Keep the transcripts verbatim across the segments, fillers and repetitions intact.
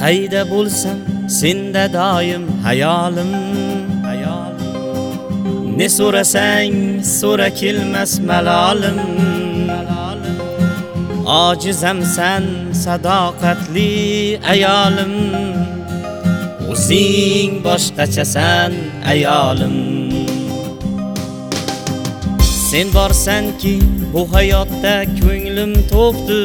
Qayda bo'lsam senda doim hayolim. Ne so'rasang so'ra kelmas malolim. Ojizam sen sadoqatli ayolim. O'zing boshqachasan ayolim. Sen borsanki bu hayotda ko'nglim to'qdir.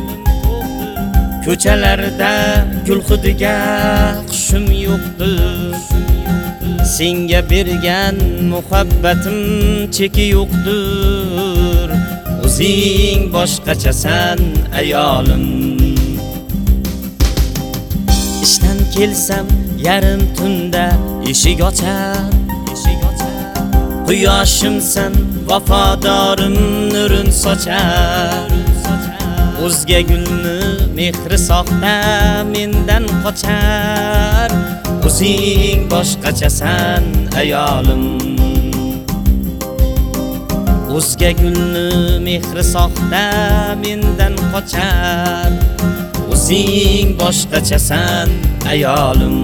Ko'chalarda gul hidiga xushim yo'qdir. Senga bergan muhabbatim cheki yo'qdir. O'zing boshqachasan ayolim. Ishdan kelsam yarim tunda eshik ochar. Quyoshimsan vafodorim nurin sochar. O'zga gulni mehri soxta mendan qochar. O'zing boshqachasan ayolim. O'zga gulni mehri soxta mendan qochar. O'zing boshqachasan ayolim.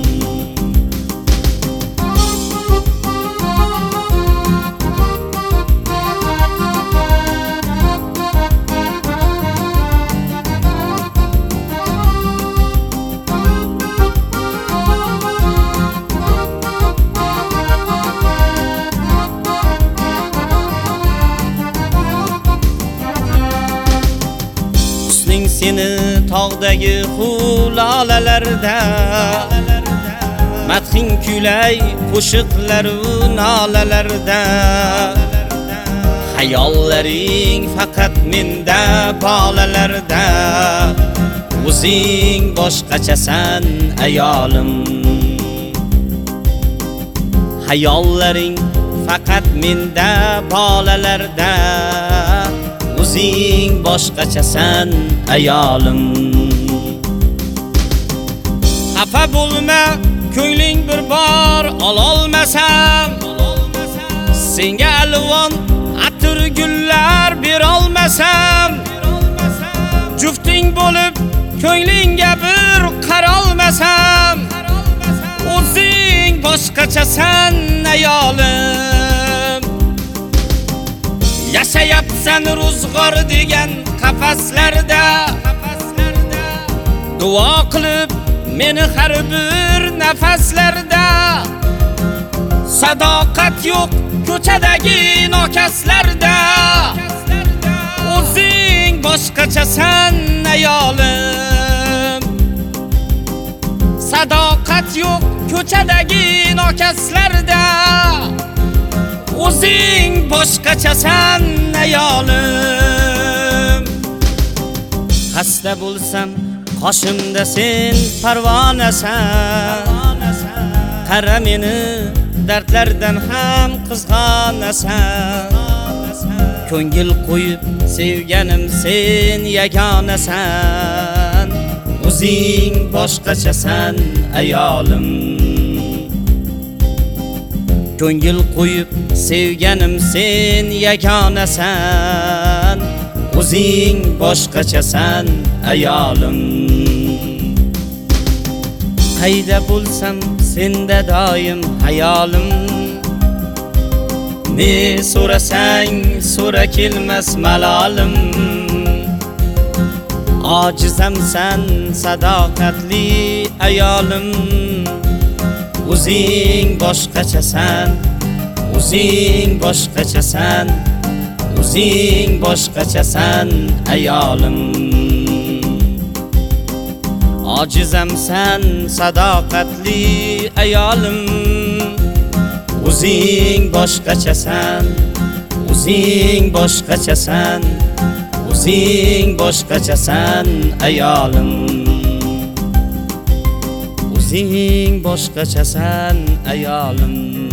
Seni tog'dagi hulolalarda madhing kuylay qo'shiqlaru nolalarda. Hayollaring faqat menda bolalarda. O'zing boshqachasan ayolim. Hayollaring faqat menda bolalarda. O'zing boshqachasan ayolim. Xafa bo'lma, ko'ngling bir bor ololmasam. Senga alvon atir gullar berolmasam. Jufting bo'lib ko'nglingga bir qarolmasam. O'zing boshqachasan ayolim. Yashayapsan ro'zg'or degan qafaslarda. Duo qilib meni har bir nafaslarda. Sadoqat yo'q ko'chadagi nokaslarda. O'zing boshqachasan ayolim. Sadoqat yo'q ko'chadagi nokaslarda. O'zing boshqachasan ayolim. Xasta bo'lsam qoshimda sen parvonasan. Qara meni dardlardan ham qizg'onasan. Ko'ngil qo'yib sevganim sen yagonasan. O'zing boshqachasan ayolim. Ko'ngil qo'yib sevganim sen yagonasan. O'zing boshqachasan ayolim. Qayda bo'lsam senda doim hayolim. Ne so'rasang so'ra kelmas malolim. Ojizam sen sadoqatli ayolim. O'zing boshqachasan, o'zing boshqachasan, o'zing boshqachasan ayolim. Ojizam sen sadoqatli ayolim. O'zing boshqachasan, o'zing boshqachasan, o'zing boshqachasan ayolim. O'zing boshqachasan ayolim.